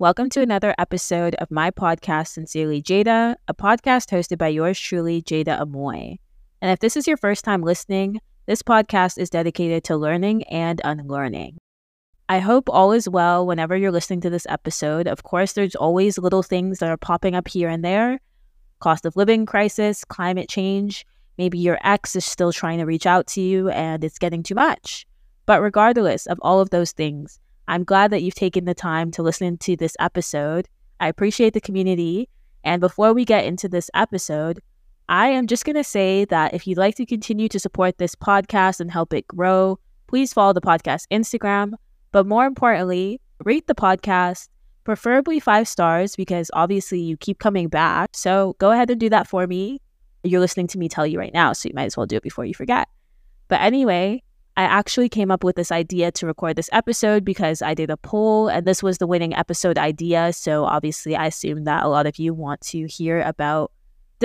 Welcome to another episode of my podcast, Sincerely Jada, a podcast hosted by yours truly, Jada Amoy. And if this is your first time listening, this podcast is dedicated to learning and unlearning. I hope all is well whenever you're listening to this episode. Of course, there's always little things that are popping up here and there. Cost of living crisis, climate change, maybe your ex is still trying to reach out to you and it's getting too much. But regardless of all of those things, I'm glad that you've taken the time to listen to this episode. I appreciate the community. And before we get into this episode, I am just going to say that if you'd like to continue to support this podcast and help it grow, please follow the podcast Instagram. But more importantly, rate the podcast, preferably 5 stars, because obviously you keep coming back. So go ahead and do that for me. You're listening to me tell you right now, so you might as well do it before you forget. But anyway, I actually came up with this idea to record this episode because I did a poll and this was the winning episode idea. So obviously I assume that a lot of you want to hear about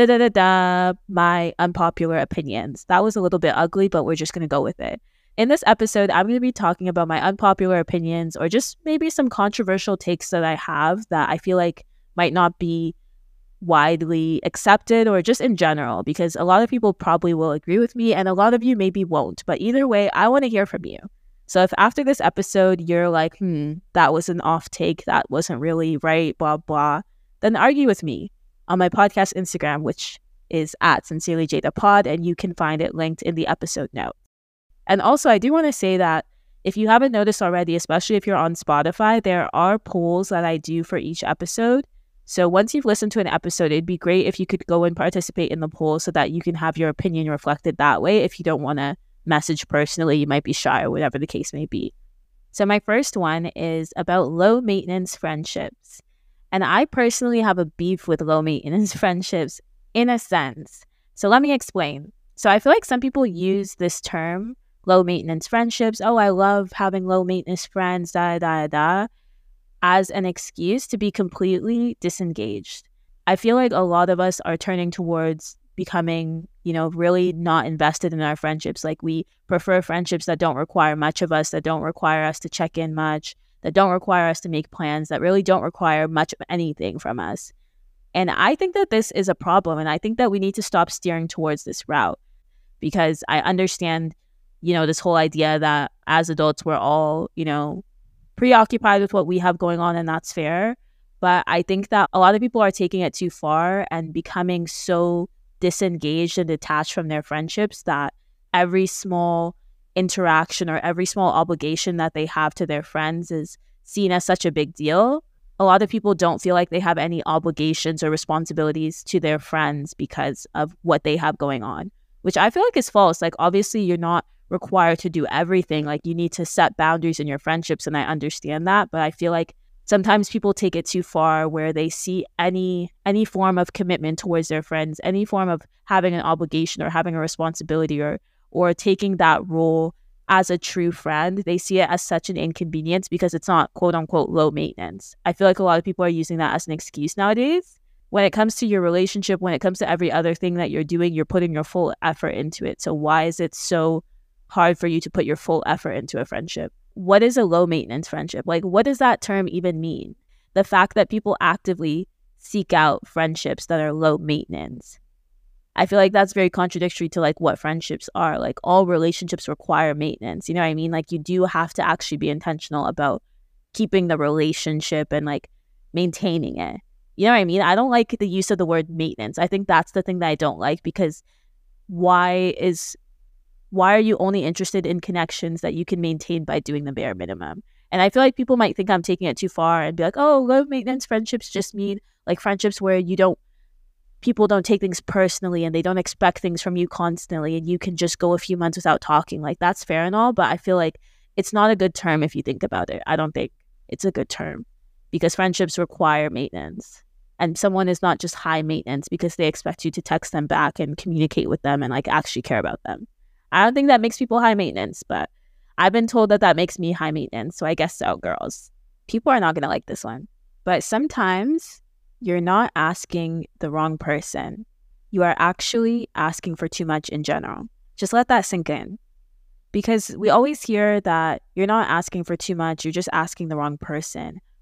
my unpopular opinions. That was a little bit ugly, but we're just going to go with it. In this episode, I'm going to be talking about my unpopular opinions or just maybe some controversial takes that I have that I feel like might not be widely accepted or just in general, because a lot of people probably will agree with me and a lot of you maybe won't. But either way, I want to hear from you. So if after this episode you're like, that was an off take, that wasn't really right, blah, blah, then argue with me on my podcast Instagram, which is at SincerelyJadaPod, and you can find it linked in the episode notes. And also, I do want to say that if you haven't noticed already, especially if you're on Spotify, there are polls that I do for each episode. So once you've listened to an episode, it'd be great if you could go and participate in the poll so that you can have your opinion reflected that way. If you don't want to message personally, you might be shy or whatever the case may be. So my first one is about low maintenance friendships. And I personally have a beef with low maintenance friendships in a sense. So let me explain. So I feel like some people use this term, low maintenance friendships. Oh, I love having low maintenance friends, as an excuse to be completely disengaged. I feel like a lot of us are turning towards becoming, really not invested in our friendships. Like we prefer friendships that don't require much of us, that don't require us to check in much, that don't require us to make plans, that really don't require much of anything from us. And I think that this is a problem. And I think that we need to stop steering towards this route because I understand, this whole idea that as adults, we're all, preoccupied with what we have going on, and that's fair. But I think that a lot of people are taking it too far and becoming so disengaged and detached from their friendships that every small interaction or every small obligation that they have to their friends is seen as such a big deal. A lot of people don't feel like they have any obligations or responsibilities to their friends because of what they have going on, which I feel like is false. Like, obviously, you're not required to do everything. Like, you need to set boundaries in your friendships, and I understand that, but I feel like sometimes people take it too far where they see any form of commitment towards their friends, any form of having an obligation or having a responsibility or taking that role as a true friend. They see it as such an inconvenience because it's not quote unquote low maintenance. I feel like a lot of people are using that as an excuse nowadays. When it comes to your relationship, when it comes to every other thing that you're doing, you're putting your full effort into it. So why is it so hard for you to put your full effort into a friendship? What is a low maintenance friendship? Like, what does that term even mean? The fact that people actively seek out friendships that are low maintenance. I feel like that's very contradictory to like what friendships are. Like, all relationships require maintenance. You know what I mean? Like, you do have to actually be intentional about keeping the relationship and like maintaining it. You know what I mean? I don't like the use of the word maintenance. I think that's the thing that I don't like, because why are you only interested in connections that you can maintain by doing the bare minimum? And I feel like people might think I'm taking it too far and be like, oh, low maintenance friendships just mean like friendships where people don't take things personally and they don't expect things from you constantly and you can just go a few months without talking. Like, that's fair and all, but I feel like it's not a good term if you think about it. I don't think it's a good term because friendships require maintenance. And someone is not just high maintenance because they expect you to text them back and communicate with them and like actually care about them. I don't think that makes people high maintenance, but I've been told that makes me high maintenance. So I guess so, girls. People are not going to like this one. But sometimes you're not asking the wrong person. You are actually asking for too much in general. Just let that sink in. Because we always hear that you're not asking for too much, you're just asking the wrong person.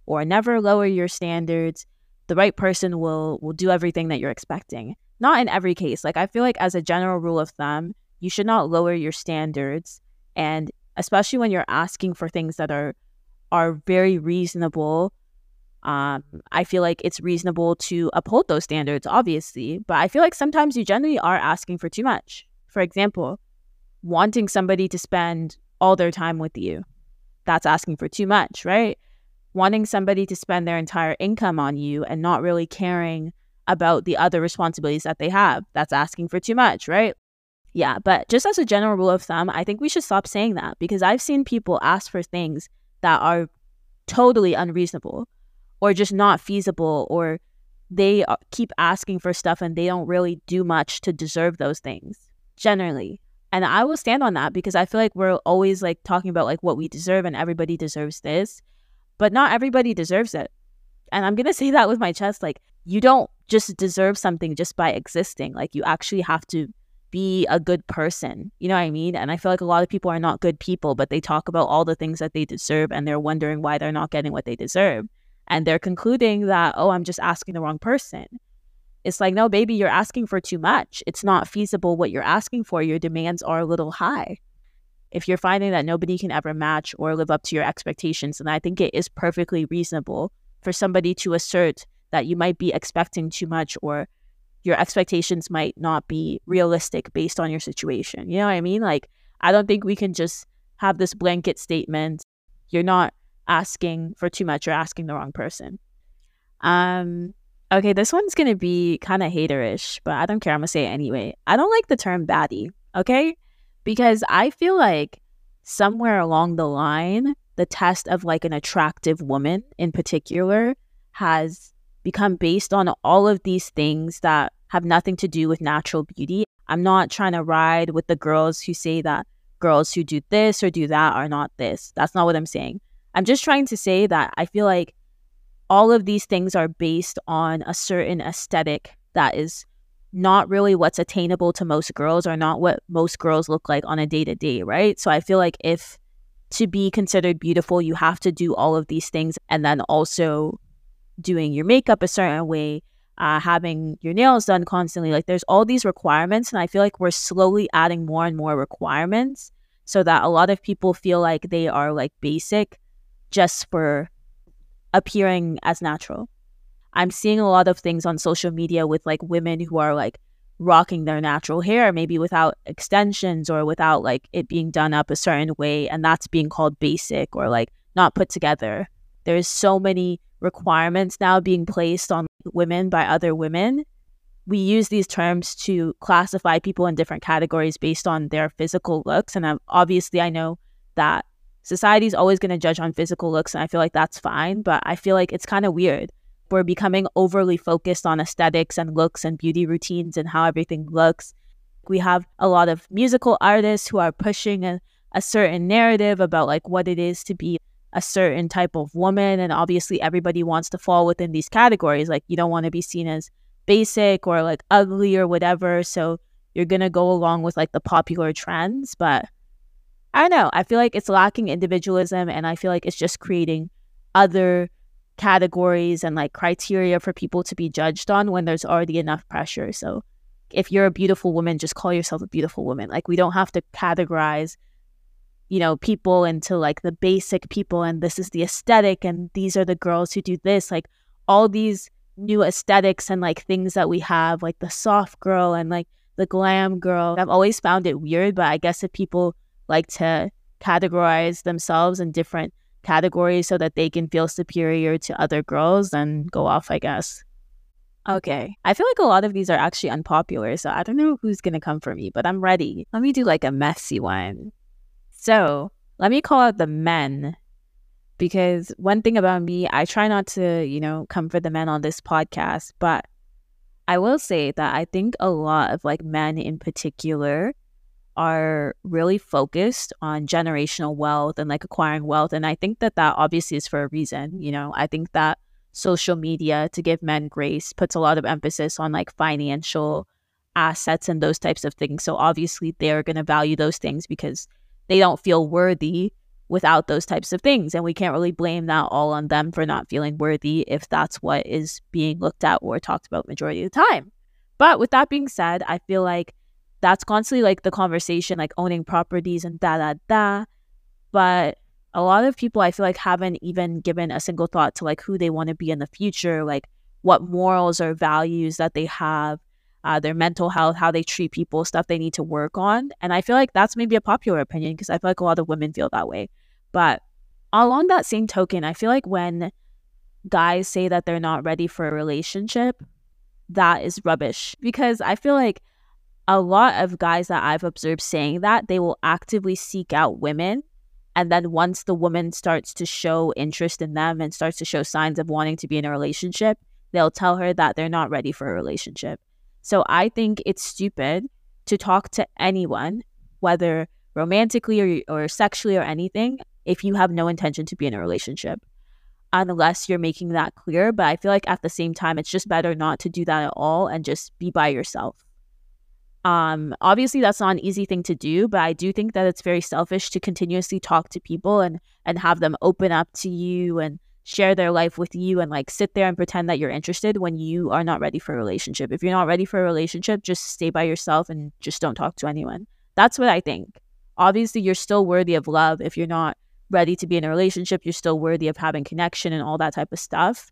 or never lower your standards. The right person will do everything that you're expecting. Not in every case. Like, I feel like as a general rule of thumb, you should not lower your standards. And especially when you're asking for things that are very reasonable, I feel like it's reasonable to uphold those standards, obviously. But I feel like sometimes you generally are asking for too much. For example, wanting somebody to spend all their time with you, that's asking for too much, right? Wanting somebody to spend their entire income on you and not really caring about the other responsibilities that they have, that's asking for too much, right? Yeah, but just as a general rule of thumb, I think we should stop saying that, because I've seen people ask for things that are totally unreasonable or just not feasible, or they keep asking for stuff and they don't really do much to deserve those things, generally. And I will stand on that, because I feel like we're always like talking about like what we deserve and everybody deserves this, but not everybody deserves it. And I'm going to say that with my chest, like, you don't just deserve something just by existing. Like, you actually have to be a good person. You know what I mean? And I feel like a lot of people are not good people, but they talk about all the things that they deserve and they're wondering why they're not getting what they deserve. And they're concluding that, oh, I'm just asking the wrong person. It's like, no, baby, you're asking for too much. It's not feasible what you're asking for. Your demands are a little high. If you're finding that nobody can ever match or live up to your expectations, then I think it is perfectly reasonable for somebody to assert that you might be expecting too much, or your expectations might not be realistic based on your situation. You know what I mean? Like, I don't think we can just have this blanket statement, you're not asking for too much, you're asking the wrong person. Okay, this one's gonna be kind of haterish, but I don't care, I'm gonna say it anyway. I don't like the term baddie, okay? Because I feel like somewhere along the line, the test of like an attractive woman in particular has become based on all of these things that have nothing to do with natural beauty. I'm not trying to ride with the girls who say that girls who do this or do that are not this. That's not what I'm saying. I'm just trying to say that I feel like all of these things are based on a certain aesthetic that is not really what's attainable to most girls, or not what most girls look like on a day-to-day, right? So I feel like if to be considered beautiful, you have to do all of these things, and then also doing your makeup a certain way, having your nails done constantly. Like, there's all these requirements, and I feel like we're slowly adding more and more requirements so that a lot of people feel like they are like basic just for appearing as natural. I'm seeing a lot of things on social media with like women who are like rocking their natural hair, maybe without extensions or without like it being done up a certain way, and that's being called basic or like not put together. There's so many requirements now being placed on women by other women. We use these terms to classify people in different categories based on their physical looks. And obviously, I know that society is always going to judge on physical looks, and I feel like that's fine. But I feel like it's kind of weird. We're becoming overly focused on aesthetics and looks and beauty routines and how everything looks. We have a lot of musical artists who are pushing a certain narrative about like what it is to be a certain type of woman. And obviously everybody wants to fall within these categories. Like, you don't want to be seen as basic or like ugly or whatever. So you're going to go along with like the popular trends. But I don't know. I feel like it's lacking individualism, and I feel like it's just creating other categories and like criteria for people to be judged on when there's already enough pressure. So if you're a beautiful woman, just call yourself a beautiful woman. Like, we don't have to categorize, you know, people into like the basic people, and this is the aesthetic, and these are the girls who do this. Like, all these new aesthetics and like things that we have, like the soft girl and like the glam girl. I've always found it weird, but I guess if people like to categorize themselves in different categories so that they can feel superior to other girls, then go off, I guess. Okay, I feel like a lot of these are actually unpopular, so I don't know who's gonna come for me, but I'm ready. Let me do like a messy one. So let me call out the men, because one thing about me, I try not to, you know, come for the men on this podcast, but I will say that I think a lot of like men in particular are really focused on generational wealth and like acquiring wealth. And I think that obviously is for a reason. You know, I think that social media, to give men grace, puts a lot of emphasis on like financial assets and those types of things. So obviously they're going to value those things because they don't feel worthy without those types of things. And we can't really blame that all on them for not feeling worthy if that's what is being looked at or talked about majority of the time. But with that being said, I feel like that's constantly like the conversation, like owning properties and da. But a lot of people I feel like haven't even given a single thought to like who they want to be in the future, like what morals or values that they have, their mental health, how they treat people, stuff they need to work on. And I feel like that's maybe a popular opinion because I feel like a lot of women feel that way. But along that same token, I feel like when guys say that they're not ready for a relationship, that is rubbish, because I feel like a lot of guys that I've observed saying that, they will actively seek out women. And then once the woman starts to show interest in them and starts to show signs of wanting to be in a relationship, they'll tell her that they're not ready for a relationship. So I think it's stupid to talk to anyone, whether romantically or sexually or anything, if you have no intention to be in a relationship, unless you're making that clear. But I feel like at the same time, it's just better not to do that at all and just be by yourself. Obviously that's not an easy thing to do, but I do think that it's very selfish to continuously talk to people and have them open up to you and share their life with you and like sit there and pretend that you're interested when you are not ready for a relationship. If you're not ready for a relationship, just stay by yourself and just don't talk to anyone. That's what I think. Obviously, you're still worthy of love. If you're not ready to be in a relationship, you're still worthy of having connection and all that type of stuff.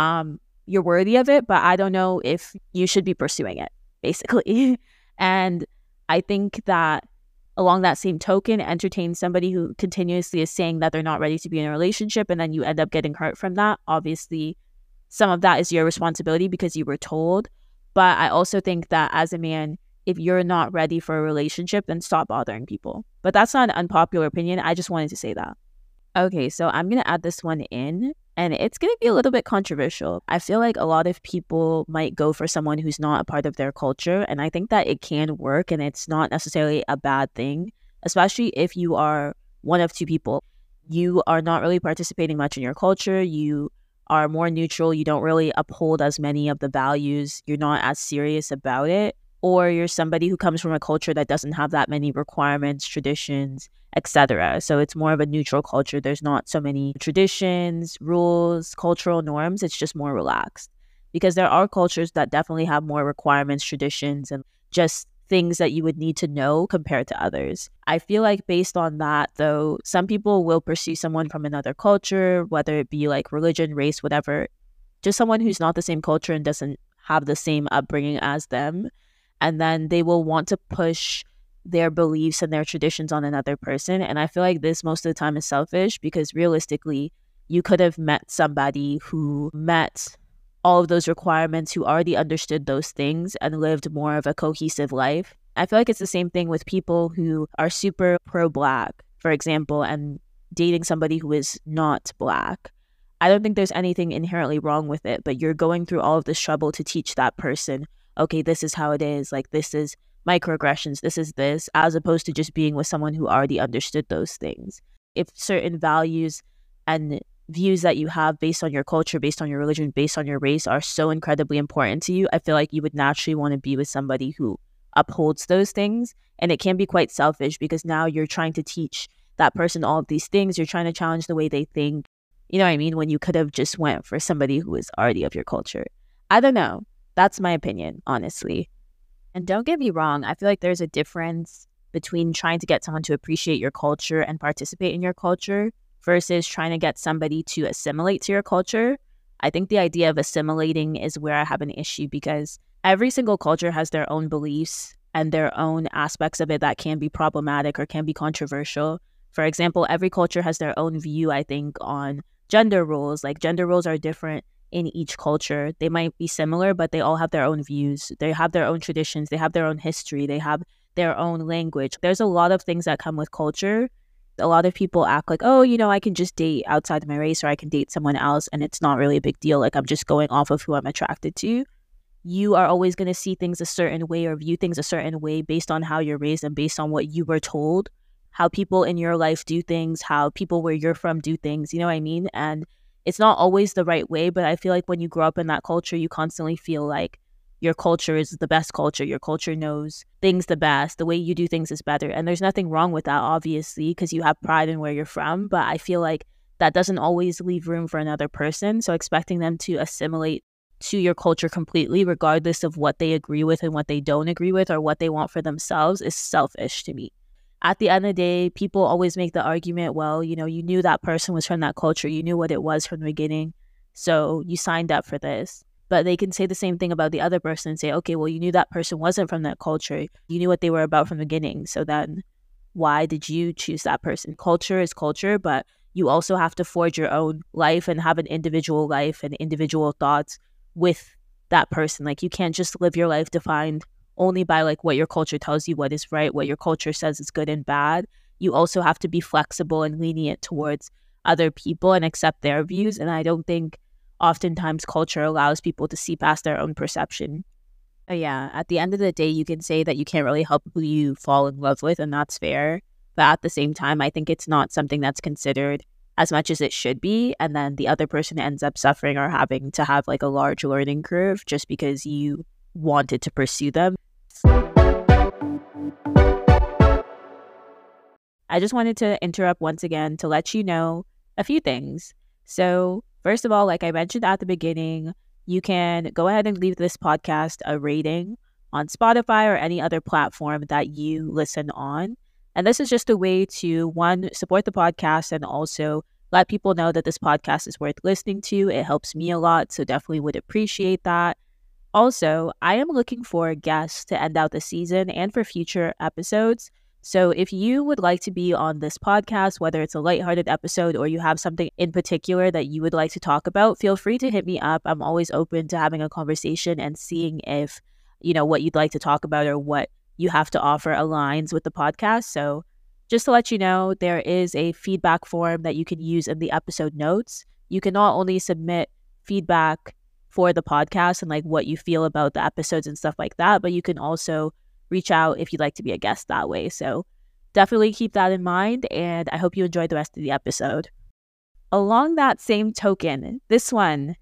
You're worthy of it, but I don't know if you should be pursuing it, basically. And I think that along that same token, entertain somebody who continuously is saying that they're not ready to be in a relationship and then you end up getting hurt from that. Obviously, some of that is your responsibility because you were told. But I also think that as a man, if you're not ready for a relationship, then stop bothering people. But that's not an unpopular opinion. I just wanted to say that. Okay, so I'm going to add this one in, and it's going to be a little bit controversial. I feel like a lot of people might go for someone who's not a part of their culture, and I think that it can work, and it's not necessarily a bad thing, especially if you are one of two people. You are not really participating much in your culture. You are more neutral. You don't really uphold as many of the values. You're not as serious about it. Or you're somebody who comes from a culture that doesn't have that many requirements, traditions, etc. So it's more of a neutral culture. There's not so many traditions, rules, cultural norms. It's just more relaxed. Because there are cultures that definitely have more requirements, traditions, and just things that you would need to know compared to others. I feel like based on that, though, some people will pursue someone from another culture, whether it be like religion, race, whatever, just someone who's not the same culture and doesn't have the same upbringing as them. And then they will want to push their beliefs and their traditions on another person. And I feel like this most of the time is selfish because realistically, you could have met somebody who met all of those requirements, who already understood those things and lived more of a cohesive life. I feel like it's the same thing with people who are super pro-Black, for example, and dating somebody who is not Black. I don't think there's anything inherently wrong with it, but you're going through all of this trouble to teach that person, okay, this is how it is, like this is microaggressions, this is this, as opposed to just being with someone who already understood those things. If certain values and views that you have based on your culture, based on your religion, based on your race are so incredibly important to you, I feel like you would naturally want to be with somebody who upholds those things. And it can be quite selfish because now you're trying to teach that person all of these things. You're trying to challenge the way they think. You know what I mean? When you could have just went for somebody who is already of your culture. I don't know. That's my opinion, honestly. And don't get me wrong, I feel like there's a difference between trying to get someone to appreciate your culture and participate in your culture versus trying to get somebody to assimilate to your culture. I think the idea of assimilating is where I have an issue because every single culture has their own beliefs and their own aspects of it that can be problematic or can be controversial. For example, every culture has their own view, I think, on gender roles. Like gender roles are different in each culture. They might be similar, but they all have their own views. They have their own traditions. They have their own history. They have their own language. There's a lot of things that come with culture. A lot of people act like, oh, you know, I can just date outside of my race or I can date someone else and it's not really a big deal. Like I'm just going off of who I'm attracted to. You are always going to see things a certain way or view things a certain way based on how you're raised and based on what you were told, how people in your life do things, how people where you're from do things. You know what I mean? And it's not always the right way, but I feel like when you grow up in that culture, you constantly feel like your culture is the best culture. Your culture knows things the best. The way you do things is better. And there's nothing wrong with that, obviously, because you have pride in where you're from. But I feel like that doesn't always leave room for another person. So expecting them to assimilate to your culture completely, regardless of what they agree with and what they don't agree with or what they want for themselves, is selfish to me. At the end of the day, people always make the argument, well, you knew that person was from that culture. You knew what it was from the beginning. So you signed up for this. But they can say the same thing about the other person and say, okay, well, you knew that person wasn't from that culture. You knew what they were about from the beginning. So then why did you choose that person? Culture is culture, but you also have to forge your own life and have an individual life and individual thoughts with that person. Like, you can't just live your life defined only by like what your culture tells you what is right, what your culture says is good and bad. You also have to be flexible and lenient towards other people and accept their views. And I don't think oftentimes culture allows people to see past their own perception. Yeah, at the end of the day, you can say that you can't really help who you fall in love with, and that's fair. But at the same time, I think it's not something that's considered as much as it should be. And then the other person ends up suffering or having to have like a large learning curve just because you wanted to pursue them. I just wanted to interrupt once again to let you know a few things. So first of all, like I mentioned at the beginning, you can go ahead and leave this podcast a rating on Spotify or any other platform that you listen on. And this is just a way to, one, support the podcast and also let people know that this podcast is worth listening to. It helps me a lot, so definitely would appreciate that. Also, I am looking for guests to end out the season and for future episodes. So if you would like to be on this podcast, whether it's a lighthearted episode or you have something in particular that you would like to talk about, feel free to hit me up. I'm always open to having a conversation and seeing if, what you'd like to talk about or what you have to offer aligns with the podcast. So just to let you know, there is a feedback form that you can use in the episode notes. You can not only submit feedback for the podcast and like what you feel about the episodes and stuff like that, but you can also reach out if you'd like to be a guest that way. So definitely keep that in mind, and I hope you enjoy the rest of the episode. Along that same token, this one,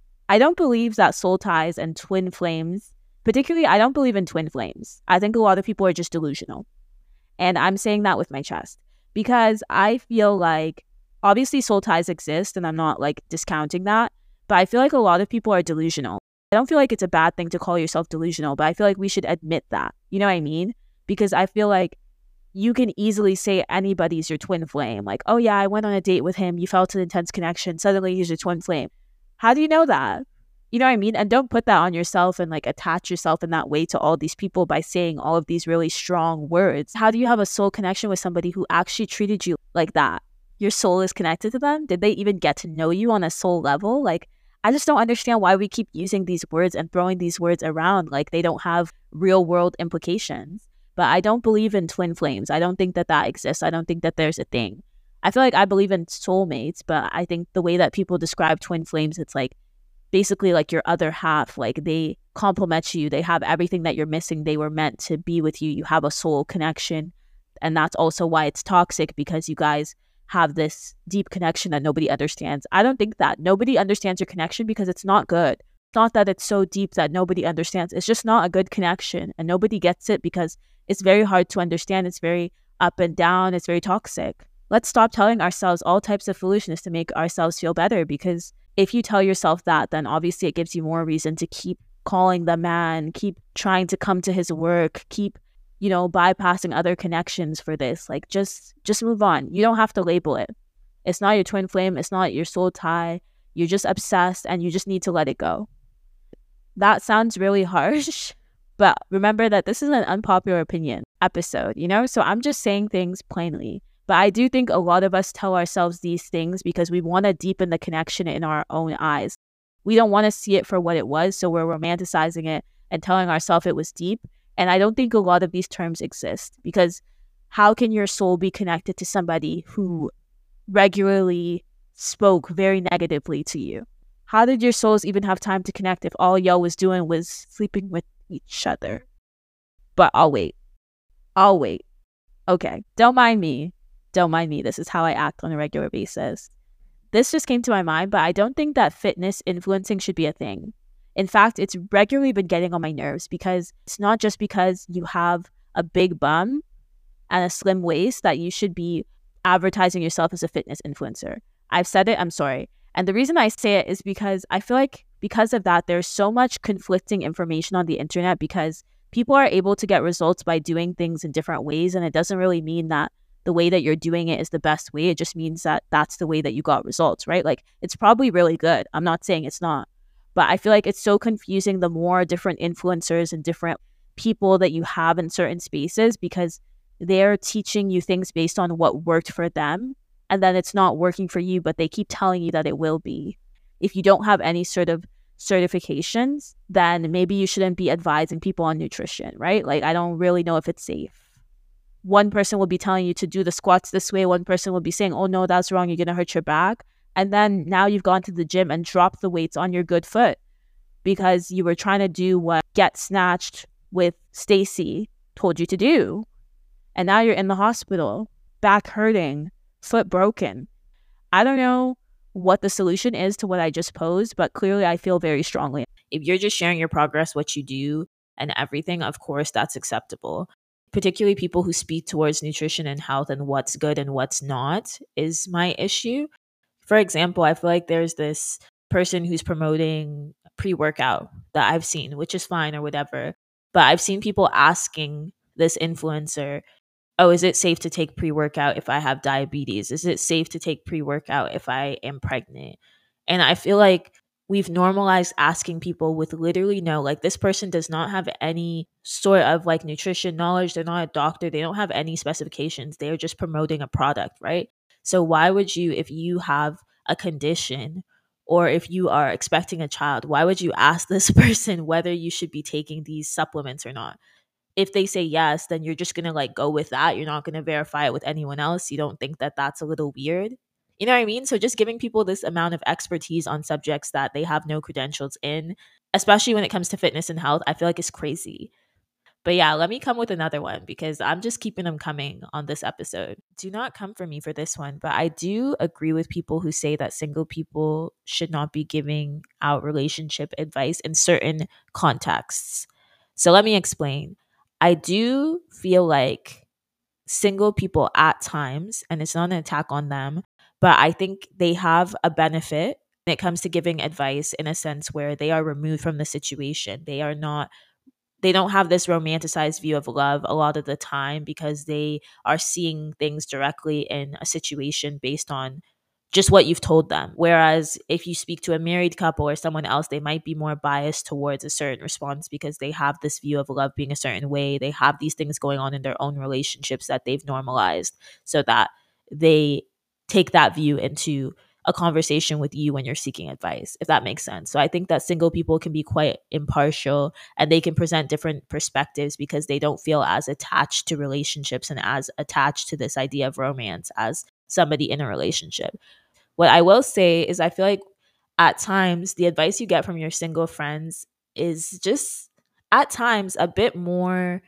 I don't believe that soul ties and twin flames, particularly I don't believe in twin flames. I think a lot of people are just delusional. And I'm saying that with my chest because I feel like obviously soul ties exist and I'm not like discounting that, but I feel like a lot of people are delusional. I don't feel like it's a bad thing to call yourself delusional, but I feel like we should admit that. You know what I mean? Because I feel like you can easily say anybody's your twin flame. Like, oh yeah, I went on a date with him. You felt an intense connection. Suddenly he's your twin flame. How do you know that? You know what I mean? And don't put that on yourself and like attach yourself in that way to all these people by saying all of these really strong words. How do you have a soul connection with somebody who actually treated you like that? Your soul is connected to them? Did they even get to know you on a soul level? Like, I just don't understand why we keep using these words and throwing these words around like they don't have real world implications. But I don't believe in twin flames. I don't think that that exists. I don't think that there's a thing. I feel like I believe in soulmates, but I think the way that people describe twin flames, it's like basically like your other half, like they complement you. They have everything that you're missing. They were meant to be with you. You have a soul connection. And that's also why it's toxic, because you guys have this deep connection that nobody understands. I don't think that. Nobody understands your connection because it's not good. It's not that it's so deep that nobody understands. It's just not a good connection, and nobody gets it because it's very hard to understand. It's very up and down. It's very toxic. Let's stop telling ourselves all types of foolishness to make ourselves feel better, because if you tell yourself that, then obviously it gives you more reason to keep calling the man, keep trying to come to his work, keep bypassing other connections for this. Like, just move on. You don't have to label it. It's not your twin flame. It's not your soul tie. You're just obsessed and you just need to let it go. That sounds really harsh, but remember that this is an unpopular opinion episode, So I'm just saying things plainly. But I do think a lot of us tell ourselves these things because we want to deepen the connection in our own eyes. We don't want to see it for what it was, so we're romanticizing it and telling ourselves it was deep. And I don't think a lot of these terms exist, because how can your soul be connected to somebody who regularly spoke very negatively to you? How did your souls even have time to connect if all y'all was doing was sleeping with each other? But I'll wait. Okay, don't mind me. This is how I act on a regular basis. This just came to my mind, but I don't think that fitness influencing should be a thing. In fact, it's regularly been getting on my nerves because it's not just because you have a big bum and a slim waist that you should be advertising yourself as a fitness influencer. I've said it, I'm sorry. And the reason I say it is because I feel like because of that, there's so much conflicting information on the internet because people are able to get results by doing things in different ways. And it doesn't really mean that the way that you're doing it is the best way. It just means that that's the way that you got results, right? Like it's probably really good. I'm not saying it's not. But I feel like it's so confusing the more different influencers and different people that you have in certain spaces because they're teaching you things based on what worked for them. And then it's not working for you, but they keep telling you that it will be. If you don't have any sort of certifications, then maybe you shouldn't be advising people on nutrition, right? Like, I don't really know if it's safe. One person will be telling you to do the squats this way. One person will be saying, oh, no, that's wrong. You're going to hurt your back. And then now you've gone to the gym and dropped the weights on your good foot because you were trying to do what Get Snatched with Stacy told you to do. And now you're in the hospital, back hurting, foot broken. I don't know what the solution is to what I just posed, but clearly I feel very strongly. If you're just sharing your progress, what you do and everything, of course, that's acceptable. Particularly people who speak towards nutrition and health and what's good and what's not is my issue. For example, I feel like there's this person who's promoting pre-workout that I've seen, which is fine or whatever. But I've seen people asking this influencer, oh, is it safe to take pre-workout if I have diabetes? Is it safe to take pre-workout if I am pregnant? And I feel like we've normalized asking people with literally no, like this person does not have any sort of like nutrition knowledge. They're not a doctor. They don't have any specifications. They're just promoting a product, right? So why would you, if you have a condition or if you are expecting a child, why would you ask this person whether you should be taking these supplements or not? If they say yes, then you're just going to like go with that. You're not going to verify it with anyone else. You don't think that that's a little weird. You know what I mean? So just giving people this amount of expertise on subjects that they have no credentials in, especially when it comes to fitness and health, I feel like is crazy. But yeah, let me come with another one because I'm just keeping them coming on this episode. Do not come for me for this one, but I do agree with people who say that single people should not be giving out relationship advice in certain contexts. So let me explain. I do feel like single people at times, and it's not an attack on them, but I think they have a benefit when it comes to giving advice in a sense where they are removed from the situation. They don't have this romanticized view of love a lot of the time because they are seeing things directly in a situation based on just what you've told them. Whereas if you speak to a married couple or someone else, they might be more biased towards a certain response because they have this view of love being a certain way. They have these things going on in their own relationships that they've normalized so that they take that view into a conversation with you when you're seeking advice, if that makes sense. So I think that single people can be quite impartial and they can present different perspectives because they don't feel as attached to relationships and as attached to this idea of romance as somebody in a relationship. What I will say is I feel like at times the advice you get from your single friends is just at times a bit more,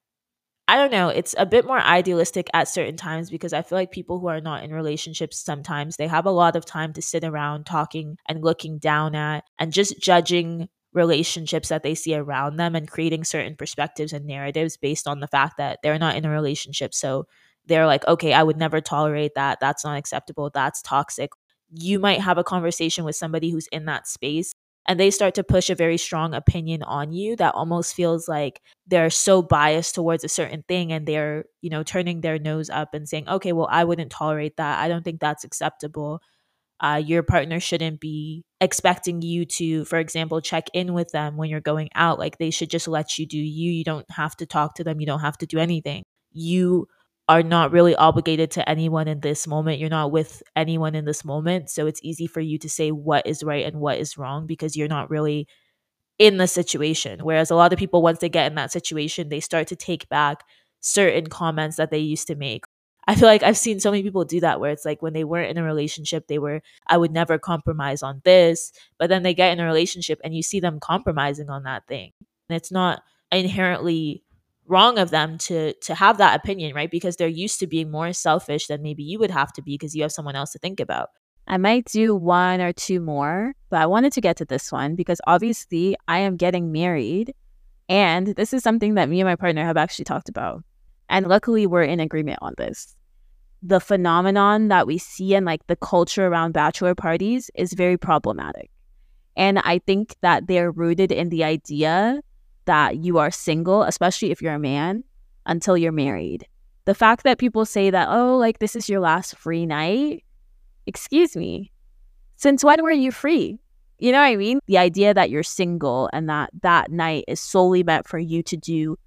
I don't know, it's a bit more idealistic at certain times because I feel like people who are not in relationships sometimes they have a lot of time to sit around talking and looking down at and just judging relationships that they see around them and creating certain perspectives and narratives based on the fact that they're not in a relationship. So they're like, okay, I would never tolerate that. That's not acceptable. That's toxic. You might have a conversation with somebody who's in that space and they start to push a very strong opinion on you that almost feels like they're so biased towards a certain thing and they're, you know, turning their nose up and saying, okay, well, I wouldn't tolerate that. I don't think that's acceptable. Your partner shouldn't be expecting you to, for example, check in with them when you're going out. Like they should just let you do you. You don't have to talk to them. You don't have to do anything. You are not really obligated to anyone in this moment. You're not with anyone in this moment. So it's easy for you to say what is right and what is wrong because you're not really in the situation. Whereas a lot of people, once they get in that situation, they start to take back certain comments that they used to make. I feel like I've seen so many people do that where it's like when they weren't in a relationship, they were, I would never compromise on this. But then they get in a relationship and you see them compromising on that thing. And it's not inherently wrong of them to have that opinion, right? Because they're used to being more selfish than maybe you would have to be because you have someone else to think about. I might do one or two more, but I wanted to get to this one because obviously I am getting married. And this is something that me and my partner have actually talked about. And luckily, we're in agreement on this. The phenomenon that we see in like the culture around bachelor parties is very problematic. And I think that they're rooted in the idea that you are single, especially if you're a man, until you're married. The fact that people say that, oh, like this is your last free night, excuse me, since when were you free? You know what I mean? The idea that you're single and that night is solely meant for you to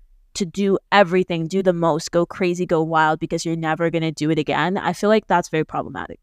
do everything, do the most, go crazy, go wild because you're never going to do it again. I feel like that's very problematic.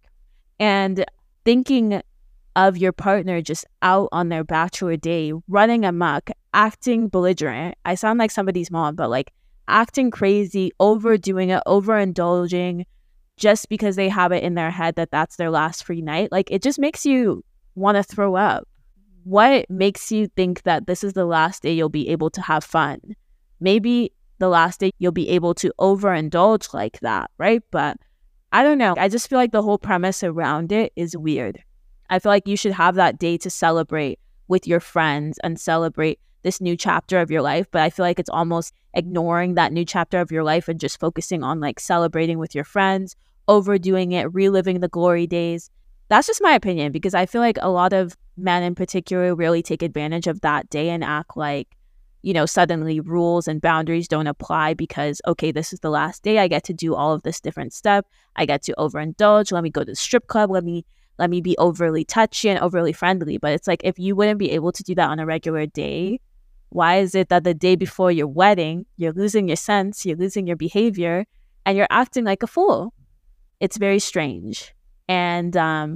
And thinking of your partner just out on their bachelor day, running amok, acting belligerent. I sound like somebody's mom, but like acting crazy, overdoing it, overindulging, just because they have it in their head that that's their last free night. Like it just makes you want to throw up. What makes you think that this is the last day you'll be able to have fun? Maybe the last day you'll be able to overindulge like that, right? But I don't know. I just feel like the whole premise around it is weird. I feel like you should have that day to celebrate with your friends and celebrate this new chapter of your life. But I feel like it's almost ignoring that new chapter of your life and just focusing on like celebrating with your friends, overdoing it, reliving the glory days. That's just my opinion, because I feel like a lot of men in particular really take advantage of that day and act like, you know, suddenly rules and boundaries don't apply because, okay, this is the last day. I get to do all of this different stuff. I get to overindulge. Let me go to the strip club. Let me be overly touchy and overly friendly. But it's like, if you wouldn't be able to do that on a regular day, why is it that the day before your wedding, you're losing your sense, you're losing your behavior, and you're acting like a fool? It's very strange. And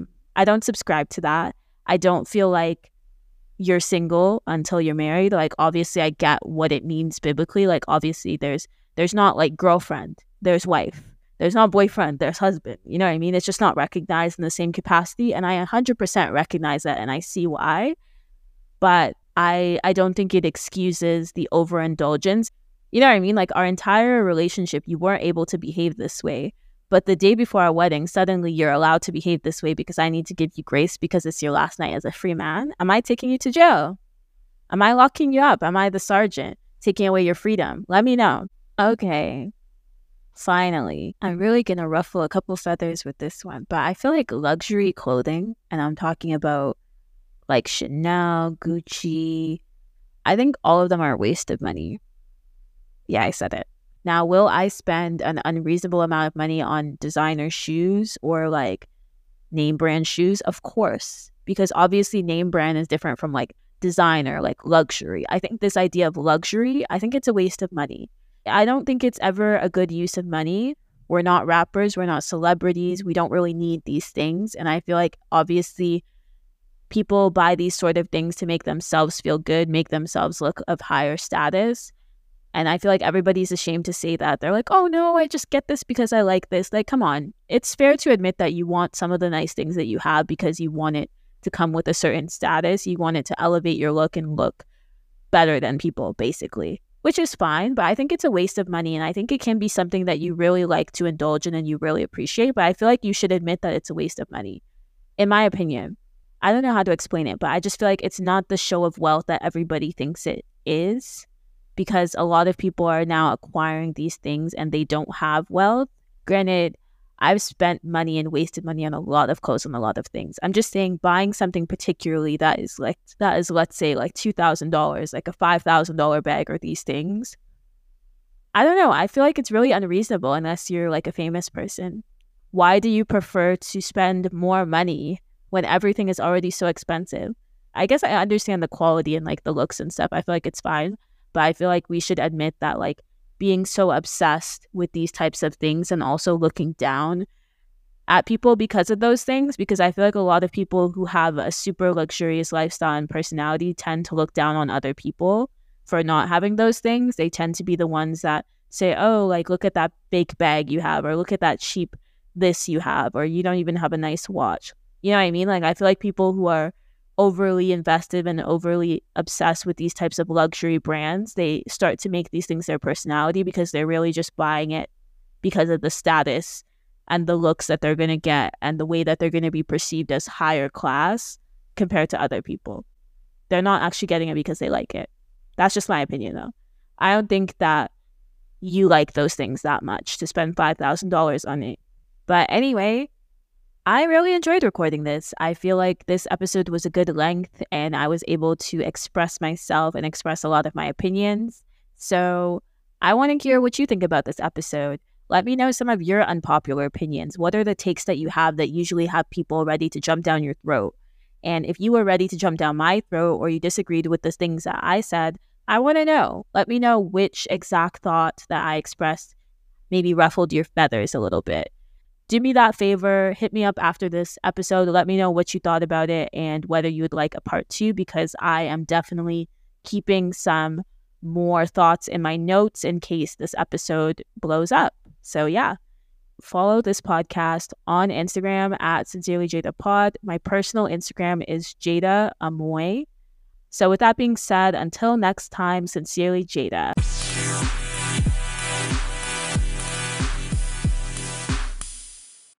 I don't subscribe to that. I don't feel like you're single until you're married. Like, obviously, I get what it means biblically. Like, obviously, there's not like girlfriend, there's wife. There's not boyfriend, there's husband. You know what I mean? It's just not recognized in the same capacity. And I 100% recognize that, and I see why. But I don't think it excuses the overindulgence. You know what I mean? Like, our entire relationship, you weren't able to behave this way. But the day before our wedding, suddenly you're allowed to behave this way because I need to give you grace because it's your last night as a free man. Am I taking you to jail? Am I locking you up? Am I the sergeant taking away your freedom? Let me know. Okay. Finally, I'm really going to ruffle a couple feathers with this one, but I feel like luxury clothing, and I'm talking about like Chanel, Gucci, I think all of them are a waste of money. Yeah, I said it. Now, will I spend an unreasonable amount of money on designer shoes or like name brand shoes? Of course, because obviously name brand is different from like designer, like luxury. I think this idea of luxury, I think it's a waste of money. I don't think it's ever a good use of money. We're not rappers. We're not celebrities. We don't really need these things. And I feel like obviously people buy these sort of things to make themselves feel good, make themselves look of higher status. And I feel like everybody's ashamed to say that. They're like, oh no, I just get this because I like this. Like, come on. It's fair to admit that you want some of the nice things that you have because you want it to come with a certain status. You want it to elevate your look and look better than people, basically, which is fine. But I think it's a waste of money. And I think it can be something that you really like to indulge in and you really appreciate. But I feel like you should admit that it's a waste of money, in my opinion. I don't know how to explain it, but I just feel like it's not the show of wealth that everybody thinks it is, because a lot of people are now acquiring these things and they don't have wealth. Granted, I've spent money and wasted money on a lot of clothes and a lot of things. I'm just saying, buying something particularly that is let's say like $2,000, like a $5,000 bag or these things. I don't know. I feel like it's really unreasonable unless you're like a famous person. Why do you prefer to spend more money when everything is already so expensive? I guess I understand the quality and like the looks and stuff. I feel like it's fine. But I feel like we should admit that like being so obsessed with these types of things and also looking down at people because of those things, because I feel like a lot of people who have a super luxurious lifestyle and personality tend to look down on other people for not having those things. They tend to be the ones that say, oh, like, look at that fake bag you have, or look at that cheap this you have, or you don't even have a nice watch. You know what I mean? Like, I feel like people who are overly invested and overly obsessed with these types of luxury brands, they start to make these things their personality because they're really just buying it because of the status and the looks that they're going to get and the way that they're going to be perceived as higher class compared to other people. They're not actually getting it because they like it. That's just my opinion, though. I don't think that you like those things that much to spend $5,000 on it. But anyway, I really enjoyed recording this. I feel like this episode was a good length and I was able to express myself and express a lot of my opinions. So I want to hear what you think about this episode. Let me know some of your unpopular opinions. What are the takes that you have that usually have people ready to jump down your throat? And if you were ready to jump down my throat or you disagreed with the things that I said, I want to know. Let me know which exact thought that I expressed maybe ruffled your feathers a little bit. Do me that favor, hit me up after this episode. Let me know what you thought about it and whether you would like a part 2, because I am definitely keeping some more thoughts in my notes in case this episode blows up. So yeah, follow this podcast on Instagram at Sincerely Jada Pod. My personal Instagram is Jada Amoy. So with that being said, until next time, Sincerely Jada.